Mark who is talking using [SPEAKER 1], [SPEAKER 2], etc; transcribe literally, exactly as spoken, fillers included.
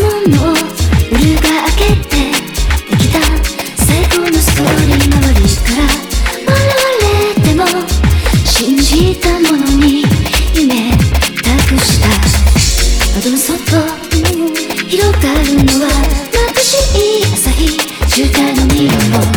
[SPEAKER 1] 門の夜が明けてできた最高のストーリー周りから笑われても信じたものに夢託した窓の外広がるのは眩しい朝日渋滞の匂いも